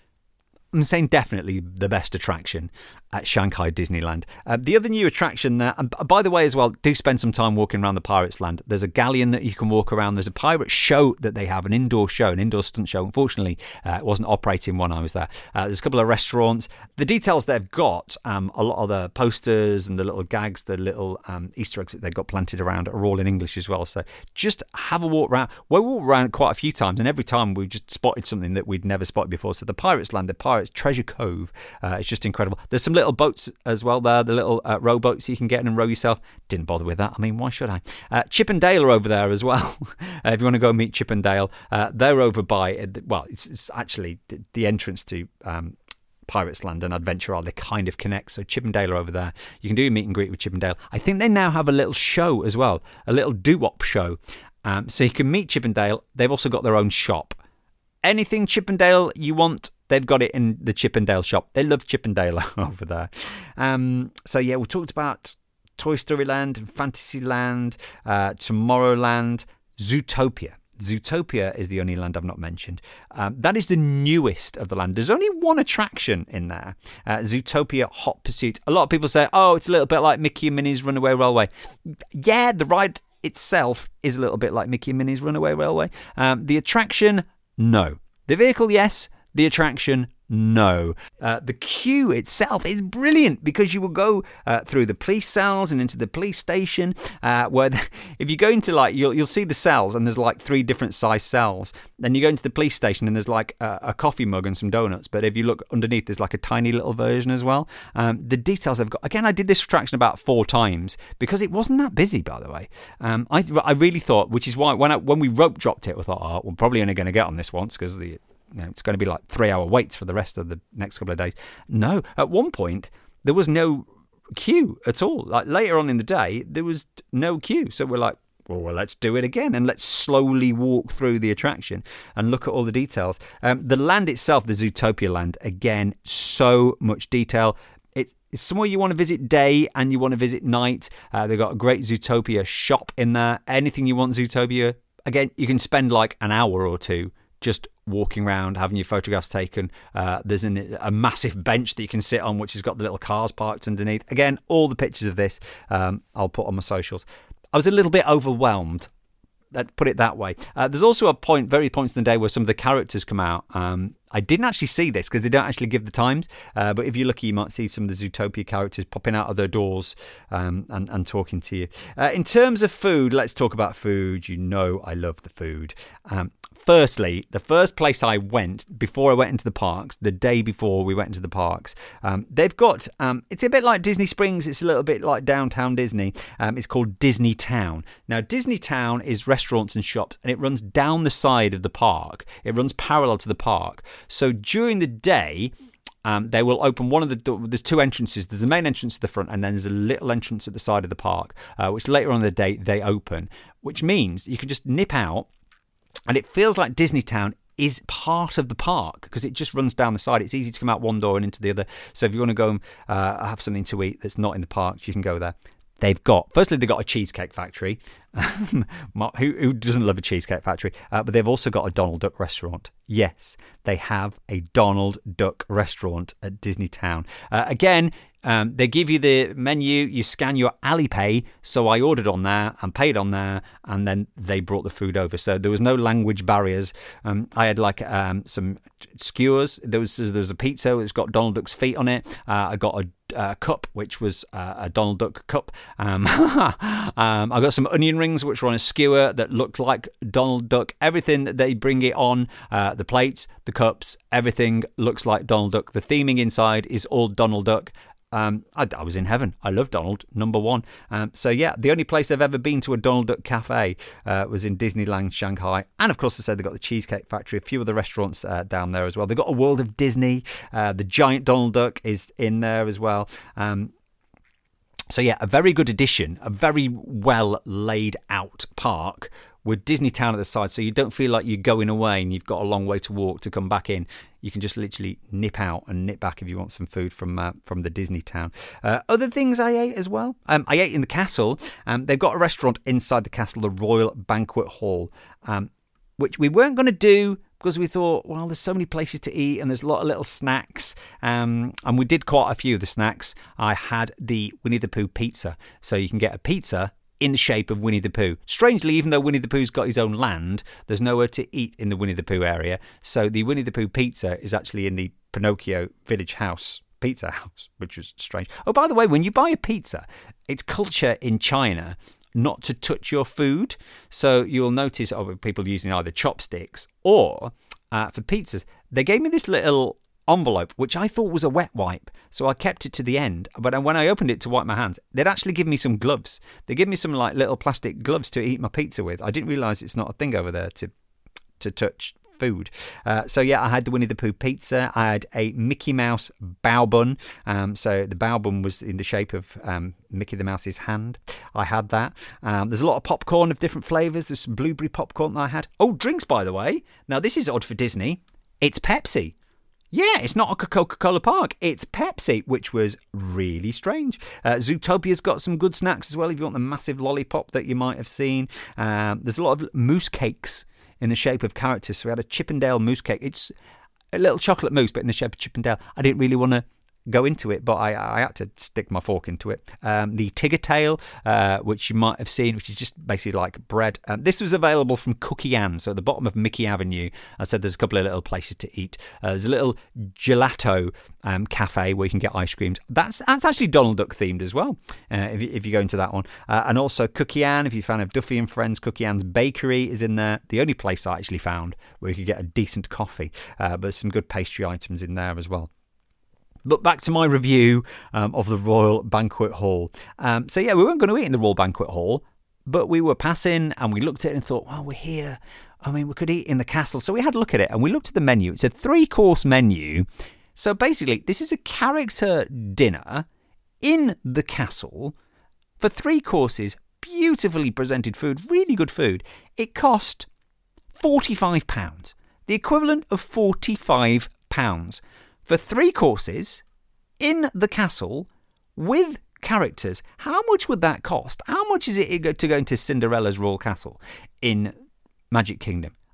I'm saying definitely the best attraction at Shanghai Disneyland. Uh, the other new attraction there, and by the way as well, do spend some time walking around the Pirates Land. There's a galleon that you can walk around. There's a pirate show that they have, an indoor show, an indoor stunt show. Unfortunately, uh, it wasn't operating when I was there. Uh, there's a couple of restaurants. The details they've got, um, a lot of the posters and the little gags, the little um, Easter eggs that they've got planted around are all in English as well. So just have a walk around. We walked around quite a few times, and every time we just spotted something that we'd never spotted before. So the Pirates Land, the Pirates Treasure Cove, uh, it's just incredible. There's some little boats as well there, the little uh, rowboats you can get in and row yourself. Didn't bother with that. I mean, why should I? Uh, Chip and Dale are over there as well. uh, if you want to go meet Chip and Dale, uh, they're over by, uh, well, it's, it's actually the, the entrance to um, Pirates Land and Adventure Isle. They kind of connect. So Chip and Dale are over there. You can do a meet and greet with Chip and Dale. I think they now have a little show as well, a little doo-wop show. Um, so you can meet Chip and Dale. They've also got their own shop. Anything Chip and Dale you want, they've got it in the Chip and Dale shop. They love Chip and Dale over there. Um, so yeah, we talked about Toy Story Land and Fantasyland, uh, Tomorrowland, Zootopia. Zootopia is the only land I've not mentioned. Um, that is the newest of the land. There's only one attraction in there, uh, Zootopia Hot Pursuit. A lot of people say, oh, it's a little bit like Mickey and Minnie's Runaway Railway. Yeah, the ride itself is a little bit like Mickey and Minnie's Runaway Railway. Um, the attraction, no. The vehicle, yes. The attraction, no. Uh, the queue itself is brilliant because you will go uh, through the police cells and into the police station. Uh, where the, if you go into like you'll you'll see the cells and there's like three different size cells. Then you go into the police station and there's like a, a coffee mug and some donuts. But if you look underneath, there's like a tiny little version as well. Um, the details I've got. Again, I did this attraction about four times because it wasn't that busy. By the way, um, I I really thought, which is why when I, when we rope dropped it, I thought, oh, we're probably only going to get on this once because the. You know, it's going to be like three hour waits for the rest of the next couple of days. No, at one point, there was no queue at all. Like later on in the day, there was no queue. So we're like, well, well let's do it again and let's slowly walk through the attraction and look at all the details. Um, the land itself, the Zootopia land, again, so much detail. It's somewhere you want to visit day and you want to visit night. Uh, they've got a great Zootopia shop in there. Anything you want Zootopia. Again, you can spend like an hour or two just walking around, having your photographs taken. Uh, there's an, a massive bench that you can sit on, which has got the little cars parked underneath. Again, all the pictures of this um, I'll put on my socials. I was a little bit overwhelmed. Let's put it that way. Uh, there's also a point, very points in the day, where some of the characters come out. Um, I didn't actually see this because they don't actually give the times. Uh, but if you're lucky, you might see some of the Zootopia characters popping out of their doors um, and, and talking to you. Uh, in terms of food, let's talk about food. You know I love the food. Um, Firstly, the first place I went before I went into the parks, the day before we went into the parks, um, they've got, um, it's a bit like Disney Springs, it's a little bit like downtown Disney. Um, it's called Disney Town. Now, Disney Town is restaurants and shops, and it runs down the side of the park. It runs parallel to the park. So during the day, Um, they will open one of the do- there's two entrances. There's the main entrance at the front, and then there's a little entrance at the side of the park, uh, which later on in the day they open, which means you can just nip out. And it feels like Disney Town is part of the park because it just runs down the side. It's easy to come out one door and into the other. So if you want to go and uh, have something to eat that's not in the park, you can go there. They've got, firstly, they've got a cheesecake factory. who, who doesn't love a cheesecake factory? Uh, but they've also got a Donald Duck restaurant. Yes, they have a Donald Duck restaurant at Disney Town. Uh, again, um, they give you the menu, you scan your Alipay. So I ordered on there and paid on there, and then they brought the food over. So there was no language barriers. Um, I had like um, some skewers. There was, there was a pizza that's got Donald Duck's feet on it. Uh, I got a Uh, cup, which was uh, a Donald Duck cup. Um, um, I got some onion rings, which were on a skewer that looked like Donald Duck. Everything that they bring it on, uh, the plates, the cups, everything looks like Donald Duck. The theming inside is all Donald Duck. Um, I, I was in heaven. I love Donald, number one. Um, so yeah, the only place I've ever been to a Donald Duck cafe uh, was in Disneyland Shanghai. And of course, I said they've got the Cheesecake Factory, a few other restaurants uh, down there as well. They've got a World of Disney. Uh, the giant Donald Duck is in there as well. Um, so yeah, a very good addition, a very well laid out park with Disney Town at the side, so you don't feel like you're going away and you've got a long way to walk to come back in. You can just literally nip out and nip back if you want some food from uh, from the Disney Town. Uh, other things I ate as well. Um, I ate in the castle. Um, they've got a restaurant inside the castle, the Royal Banquet Hall, um, which we weren't going to do because we thought, well, there's so many places to eat and there's a lot of little snacks. Um, and we did quite a few of the snacks. I had the Winnie the Pooh pizza. So you can get a pizza in the shape of Winnie the Pooh. Strangely, even though Winnie the Pooh's got his own land, there's nowhere to eat in the Winnie the Pooh area. So the Winnie the Pooh pizza is actually in the Pinocchio Village House pizza house, which was strange. Oh, by the way, when you buy a pizza, it's culture in China not to touch your food. So you'll notice oh, people using either chopsticks or uh, for pizzas, they gave me this little envelope, which I thought was a wet wipe. So I kept it to the end. But when I opened it to wipe my hands, they'd actually give me some gloves. They give me some like little plastic gloves to eat my pizza with. I didn't realise it's not a thing over there to to touch food. Uh, so yeah, I had the Winnie the Pooh pizza. I had a Mickey Mouse bao bun. Um, so the bao bun was in the shape of um, Mickey the Mouse's hand. I had that. Um, there's a lot of popcorn of different flavours. There's some blueberry popcorn that I had. Oh, drinks, by the way. Now, this is odd for Disney. It's Pepsi. Yeah, it's not a Coca-Cola park. It's Pepsi, which was really strange. Uh, Zootopia's got some good snacks as well if you want the massive lollipop that you might have seen. Um, there's a lot of mousse cakes in the shape of characters. So we had a Chippendale mousse cake. It's a little chocolate mousse, but in the shape of Chippendale. I didn't really want to go into it, but I, I had to stick my fork into it. Um, the Tigger Tail, uh, which you might have seen, which is just basically like bread. Um, this was available from Cookie Ann, so at the bottom of Mickey Avenue. I said there's a couple of little places to eat. Uh, there's a little gelato um, cafe where you can get ice creams. That's that's actually Donald Duck themed as well, uh, if, you, if you go into that one. Uh, and also Cookie Ann, if you're a fan of Duffy and Friends, Cookie Ann's Bakery is in there. The only place I actually found where you could get a decent coffee, uh, but there's some good pastry items in there as well. But back to my review um, of the Royal Banquet Hall. Um, so yeah, we weren't going to eat in the Royal Banquet Hall, but we were passing and we looked at it and thought, well, we're here. I mean, we could eat in the castle. So we had a look at it and we looked at the menu. It's a three-course menu. So basically, this is a character dinner in the castle for three courses, beautifully presented food, really good food. It cost forty-five pounds, the equivalent of forty-five pounds. For three courses in the castle with characters. How much would that cost? How much is it to go into Cinderella's royal castle in Magic Kingdom?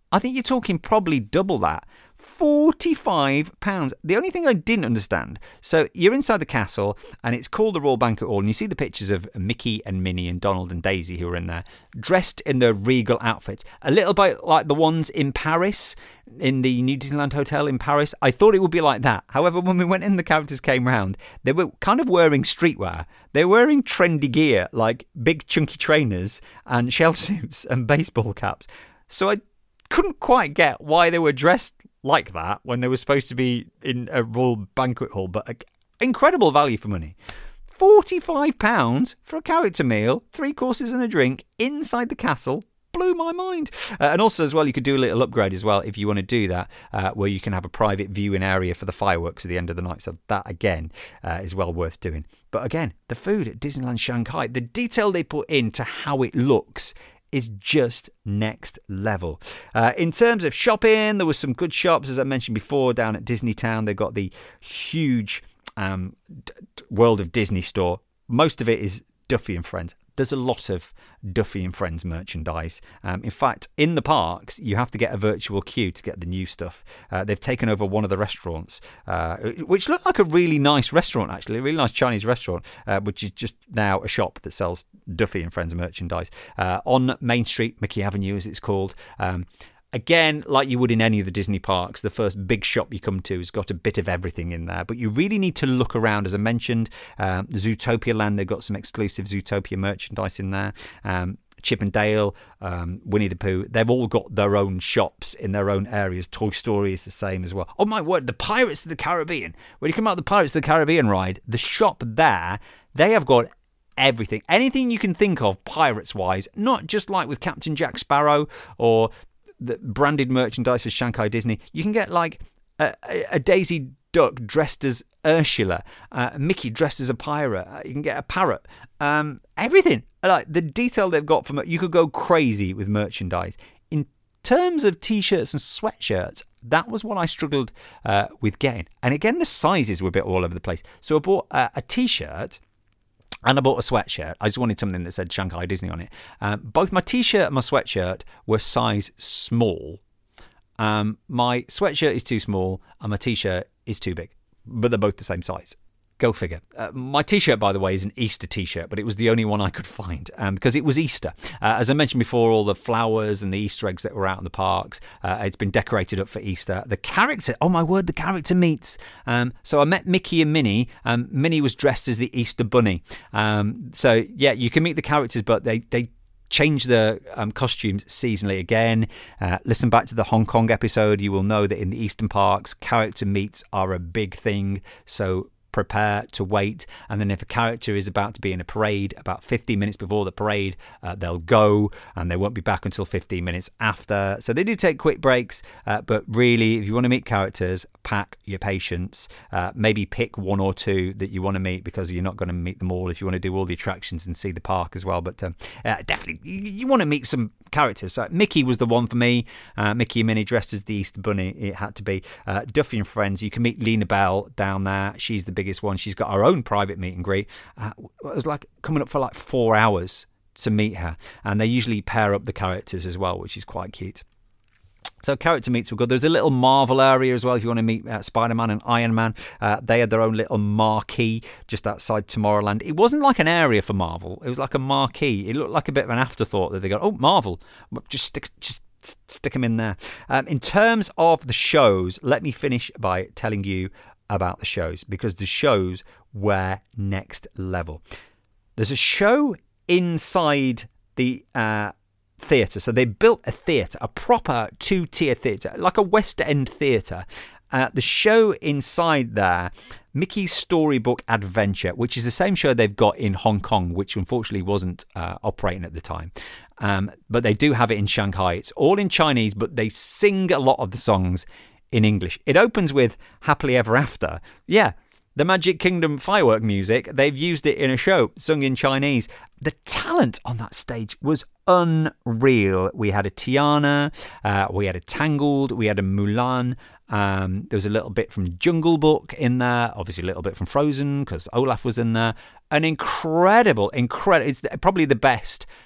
I think you're talking probably double that. forty-five pounds. The only thing I didn't understand, so you're inside the castle and it's called the Royal Banquet Hall, and you see the pictures of Mickey and Minnie and Donald and Daisy who are in there, dressed in their regal outfits. A little bit like the ones in Paris, in the New Disneyland Hotel in Paris. I thought it would be like that. However, when we went in, the characters came round, they were kind of wearing streetwear. They were wearing trendy gear, like big chunky trainers and shell suits and baseball caps. So I couldn't quite get why they were dressed like that when they were supposed to be in a royal banquet hall, but a, incredible value for money. forty-five pounds for a character meal, three courses and a drink inside the castle. Blew my mind. Uh, and also as well, you could do a little upgrade as well if you want to do that, uh, where you can have a private viewing area for the fireworks at the end of the night. So that again uh, is well worth doing. But again, the food at Disneyland Shanghai, the detail they put into how it looks is just next level. Uh, in terms of shopping, there was some good shops, as I mentioned before, down at Disney Town. They've got the huge um, D- World of Disney store. Most of it is Duffy and Friends. There's a lot of Duffy and Friends merchandise. Um, in fact, in the parks, you have to get a virtual queue to get the new stuff. Uh, they've taken over one of the restaurants, uh, which looked like a really nice restaurant, actually, a really nice Chinese restaurant, uh, which is just now a shop that sells Duffy and Friends merchandise uh, on Main Street, Mickey Avenue, as it's called. Um, Again, like you would in any of the Disney parks, the first big shop you come to has got a bit of everything in there. But you really need to look around. As I mentioned, um, Zootopia Land, they've got some exclusive Zootopia merchandise in there. Um, Chip and Dale, um, Winnie the Pooh, they've all got their own shops in their own areas. Toy Story is the same as well. Oh my word, the Pirates of the Caribbean. When you come out the Pirates of the Caribbean ride, the shop there, they have got everything. Anything you can think of pirates-wise, not just like with Captain Jack Sparrow or the branded merchandise for Shanghai Disney. You can get like a, a Daisy Duck dressed as Ursula, uh, Mickey dressed as a pirate. Uh, you can get a parrot. Um, everything. Like the detail they've got from it, you could go crazy with merchandise. In terms of t-shirts and sweatshirts, that was what I struggled uh, with getting. And again, the sizes were a bit all over the place. So I bought uh, a t-shirt. And I bought a sweatshirt. I just wanted something that said Shanghai Disney on it. Um, both my t-shirt and my sweatshirt were size small. Um, my sweatshirt is too small and my t-shirt is too big. But they're both the same size. Go figure. Uh, my t-shirt, by the way, is an Easter t-shirt, but it was the only one I could find um, because it was Easter. Uh, as I mentioned before, all the flowers and the Easter eggs that were out in the parks, uh, it's been decorated up for Easter. The character, oh my word, the character meets. Um, so I met Mickey and Minnie. Um, Minnie was dressed as the Easter Bunny. Um, so yeah, you can meet the characters, but they they change the um, costumes seasonally again. Uh, listen back to the Hong Kong episode. You will know that in the Eastern parks, character meets are a big thing. So prepare to wait, and then if a character is about to be in a parade, about fifteen minutes before the parade, uh, they'll go, and they won't be back until fifteen minutes after. So they do take quick breaks, uh, but really, if you want to meet characters, pack your patience. Uh, maybe pick one or two that you want to meet, because you're not going to meet them all if you want to do all the attractions and see the park as well. But um, uh, definitely, you, you want to meet some characters. So Mickey was the one for me. Uh, Mickey and Minnie dressed as the Easter Bunny. It had to be. Uh, Duffy and Friends. You can meet Lena Bell down there. She's the biggest one. She's got her own private meet and greet. Uh, it was like coming up for like four hours to meet her, and they usually pair up the characters as well, which is quite cute. So character meets were good. There's a little Marvel area as well if you want to meet uh, Spider-Man and Iron Man. Uh, they had their own little marquee just outside Tomorrowland. It wasn't like an area for Marvel. It was like a marquee. It looked like a bit of an afterthought that they go, oh, Marvel, just stick, just stick them in there. Um, in terms of the shows, let me finish by telling you about the shows, because the shows were next level. There's a show inside the uh, theatre. So they built a theatre, a proper two-tier theatre, like a West End theatre. Uh, the show inside there, Mickey's Storybook Adventure, which is the same show they've got in Hong Kong, which unfortunately wasn't uh, operating at the time. Um, but they do have it in Shanghai. It's all in Chinese, but they sing a lot of the songs in English. It opens with Happily Ever After. Yeah, the Magic Kingdom firework music, they've used it in a show, sung in Chinese. The talent on that stage was unreal. We had a Tiana, uh, we had a Tangled, we had a Mulan. Um, there was a little bit from Jungle Book in there, obviously a little bit from Frozen because Olaf was in there. An incredible, incredible, it's probably the best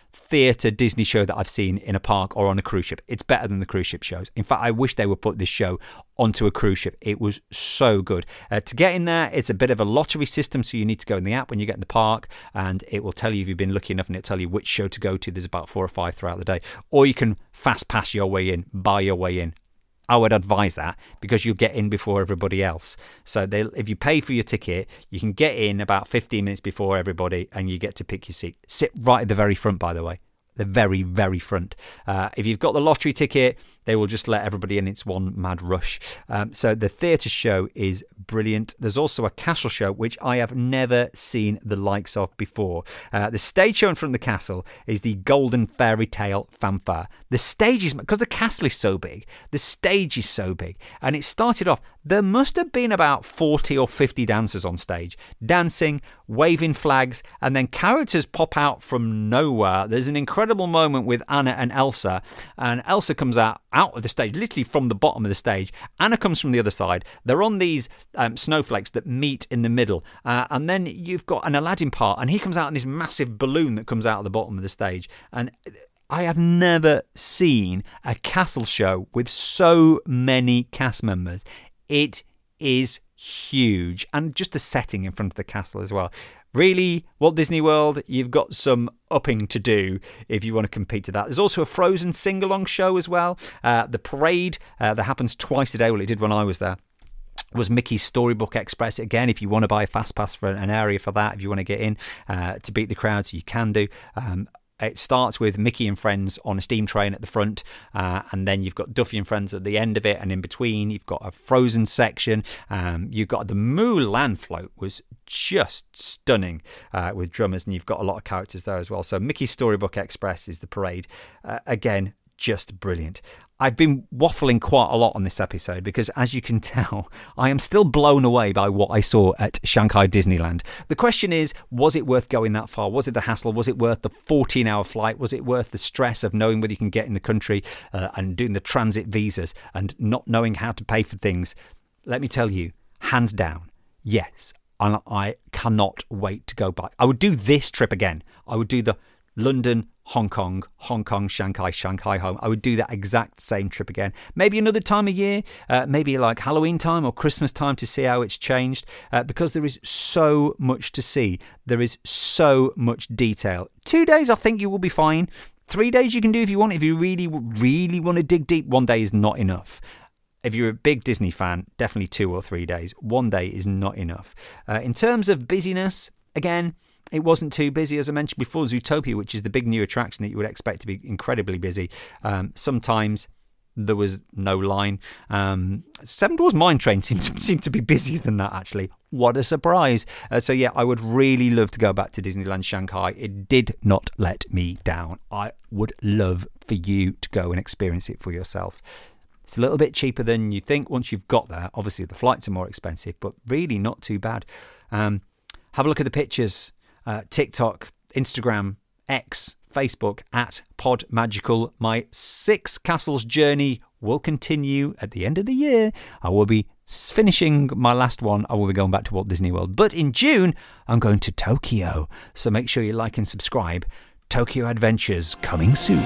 theatre Disney show that I've seen in a park or on a cruise ship. It's better than the cruise ship shows. In fact, I wish they would put this show onto a cruise ship. It was so good. Uh, to get in there, it's a bit of a lottery system, so you need to go in the app when you get in the park, and it will tell you if you've been lucky enough, and it'll tell you which show to go to. There's about four or five throughout the day. Or you can fast pass your way in, buy your way in. I would advise that because you'll get in before everybody else. So they, if you pay for your ticket, you can get in about fifteen minutes before everybody and you get to pick your seat. Sit right at the very front, by the way. The very, very front. Uh, if you've got the lottery ticket, they will just let everybody in. It's one mad rush. Um, so the theatre show is brilliant. There's also a castle show, which I have never seen the likes of before. Uh, the stage show in front of the castle is the Golden Fairy Tale Fanfare. The stage is, because the castle is so big, the stage is so big. And it started off, there must have been about forty or fifty dancers on stage, dancing, waving flags, and then characters pop out from nowhere. There's an incredible moment with Anna and Elsa, and Elsa comes out, out of the stage, literally from the bottom of the stage. Anna comes from the other side. They're on these um, snowflakes that meet in the middle, uh, and then you've got an Aladdin part, and he comes out in this massive balloon that comes out of the bottom of the stage, and I have never seen a castle show with so many cast members. It is huge. And just the setting in front of the castle as well. Really, Walt Disney World, you've got some upping to do if you want to compete to that. There's also a Frozen sing-along show as well. Uh, the parade uh, that happens twice a day. Well, it did when I was there. Was Mickey's Storybook Express. Again, if you want to buy a fast pass for an area for that, if you want to get in uh, to beat the crowds, you can do. Um, It starts with Mickey and friends on a steam train at the front, uh, and then you've got Duffy and friends at the end of it, and in between you've got a Frozen section. Um, you've got the Mulan float was just stunning uh, with drummers, and you've got a lot of characters there as well. So Mickey's Storybook Express is the parade. Uh, again, just brilliant. I've been waffling quite a lot on this episode because, as you can tell, I am still blown away by what I saw at Shanghai Disneyland. The question is, was it worth going that far? Was it the hassle? Was it worth the fourteen-hour flight? Was it worth the stress of knowing whether you can get in the country uh, and doing the transit visas and not knowing how to pay for things? Let me tell you, hands down, yes. And I cannot wait to go back. I would do this trip again. I would do the London, Hong Kong, Hong Kong, Shanghai, Shanghai home. I would do that exact same trip again. Maybe another time of year, uh, maybe like Halloween time or Christmas time to see how it's changed, uh, because there is so much to see. There is so much detail. Two days, I think you will be fine. Three days you can do if you want. If you really, really want to dig deep, one day is not enough. If you're a big Disney fan, definitely two or three days. One day is not enough. Uh, in terms of busyness, again, it wasn't too busy. As I mentioned before, Zootopia, which is the big new attraction that you would expect to be incredibly busy. Um, sometimes there was no line. Um, Seven Dwarfs Mine Train seemed to, seemed to be busier than that, actually. What a surprise. Uh, so, yeah, I would really love to go back to Disneyland Shanghai. It did not let me down. I would love for you to go and experience it for yourself. It's a little bit cheaper than you think once you've got there. Obviously, the flights are more expensive, but really not too bad. Um, have a look at the pictures. Uh, TikTok, Instagram, X, Facebook, at Pod Magical. My Six Castles journey will continue at the end of the year. I will be finishing my last one. I will be going back to Walt Disney World. But in June, I'm going to Tokyo. So make sure you like and subscribe. Tokyo Adventures coming soon.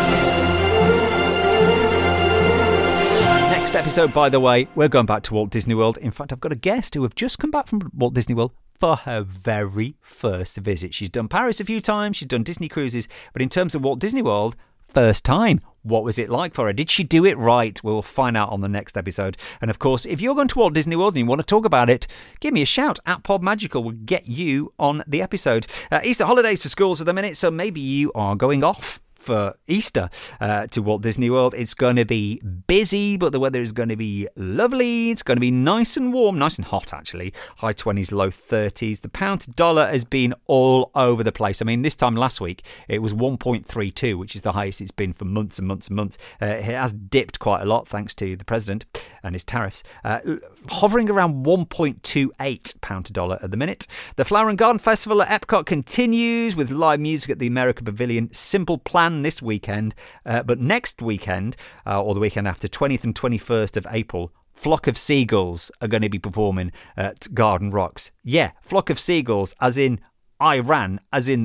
Next episode, by the way, we're going back to Walt Disney World. In fact, I've got a guest who have just come back from Walt Disney World for her very first visit. She's done Paris a few times, she's done Disney cruises, but in terms of Walt Disney World, first time. What was it like for her? Did she do it right? We'll find out on the next episode. And of course, if you're going to Walt Disney World and you want to talk about it, give me a shout. At Pod Magical will get you on the episode. Uh, Easter holidays for schools at the minute, so maybe you are going off for Easter uh, to Walt Disney World. It's going to be busy, but the weather is going to be lovely. It's going to be nice and warm, nice and hot actually. High twenties, low thirties. The pound to dollar has been all over the place. I mean, this time last week it was one point three two, which is the highest it's been for months and months and months. Uh, it has dipped quite a lot thanks to the president and his tariffs, uh, hovering around one point two eight pound to dollar at the minute. The Flower and Garden Festival at Epcot continues with live music at the America Pavilion. Simple Plan this weekend, uh, but next weekend, uh, or the weekend after, twentieth and twenty-first of April, Flock of Seagulls are going to be performing at Garden Rocks. Yeah, Flock of Seagulls, as in Iran, as in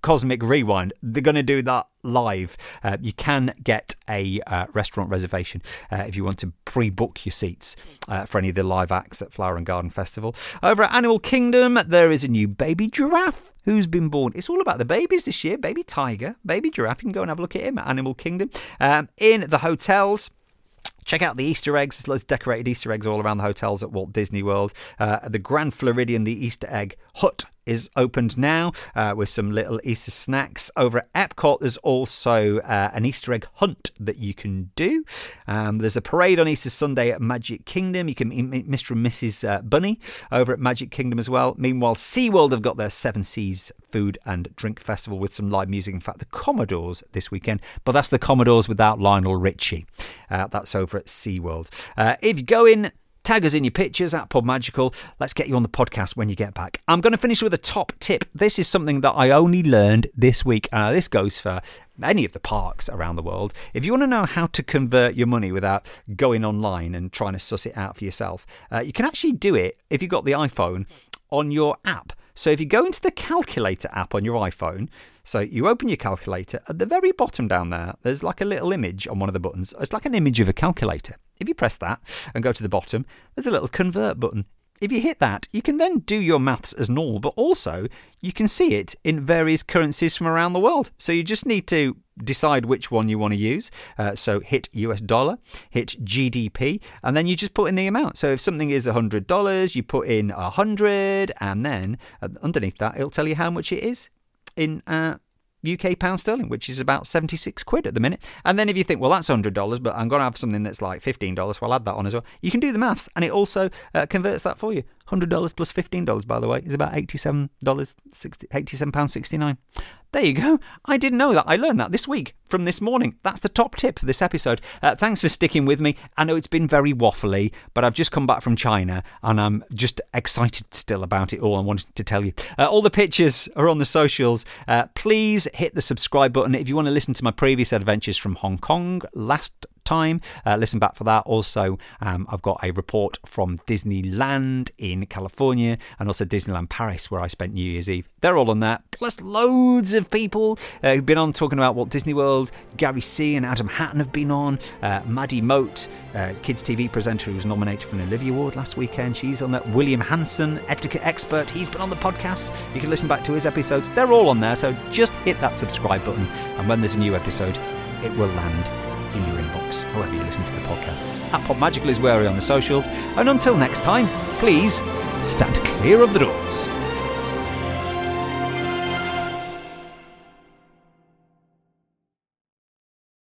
Cosmic Rewind. They're going to do that live. Uh, you can get a uh, restaurant reservation uh, if you want to pre-book your seats uh, for any of the live acts at Flower and Garden Festival. Over at Animal Kingdom, there is a new baby giraffe who's been born. It's all about the babies this year. Baby tiger, baby giraffe. You can go and have a look at him at Animal Kingdom. Um, in the hotels, check out the Easter eggs. There's loads of decorated Easter eggs all around the hotels at Walt Disney World. Uh, the Grand Floridian, the Easter egg hut, is opened now uh, with some little Easter snacks. Over at Epcot, there's also uh, an Easter egg hunt that you can do. Um, there's a parade on Easter Sunday at Magic Kingdom. You can meet Mister and Missus Uh, Bunny over at Magic Kingdom as well. Meanwhile, SeaWorld have got their Seven Seas Food and Drink Festival with some live music. In fact, the Commodores this weekend, but that's the Commodores without Lionel Richie. Uh, that's over at SeaWorld. Uh, if you go in, tag us in your pictures at Pod Magical. Let's get you on the podcast when you get back. I'm going to finish with a top tip. This is something that I only learned this week. Uh, this goes for any of the parks around the world. If you want to know how to convert your money without going online and trying to suss it out for yourself, uh, you can actually do it if you've got the iPhone on your app. So if you go into the calculator app on your iPhone, so you open your calculator, at the very bottom down there, there's like a little image on one of the buttons. It's like an image of a calculator. If you press that and go to the bottom, there's a little convert button. If you hit that, you can then do your maths as normal, but also you can see it in various currencies from around the world. So you just need to decide which one you want to use. Uh, so hit U S dollar, hit G D P, and then you just put in the amount. So if something is one hundred dollars, you put in one hundred, and then uh, underneath that, it'll tell you how much it is in uh, U K pound sterling, which is about seventy-six quid at the minute. And then if you think, well, that's one hundred dollars, but I'm going to have something that's like fifteen dollars, so I'll add that on as well. You can do the maths, and it also uh, converts that for you. one hundred dollars plus fifteen dollars, by the way, is about eighty-seven dollars, eighty-seven pounds sixty-nine. There you go. I didn't know that. I learned that this week from this morning. That's the top tip for this episode. Uh, thanks for sticking with me. I know it's been very waffly, but I've just come back from China and I'm just excited still about it all. I wanted to tell you. Uh, all the pictures are on the socials. Uh, please hit the subscribe button if you want to listen to my previous adventures from Hong Kong last time. Uh, listen back for that. Also, um, I've got a report from Disneyland in California and also Disneyland Paris, where I spent New Year's Eve. They're all on there. Plus loads of people uh, who've been on talking about Walt Disney World. Gary C and Adam Hatton have been on. Uh, Maddie Moat, uh, Kids T V presenter who was nominated for an Olivia Award last weekend. She's on that. William Hanson, etiquette expert. He's been on the podcast. You can listen back to his episodes. They're all on there. So just hit that subscribe button. And when there's a new episode, it will land in your inbox, however you listen to the podcasts. At Pod Magical is where we are on the socials. And until next time, please stand clear of the doors.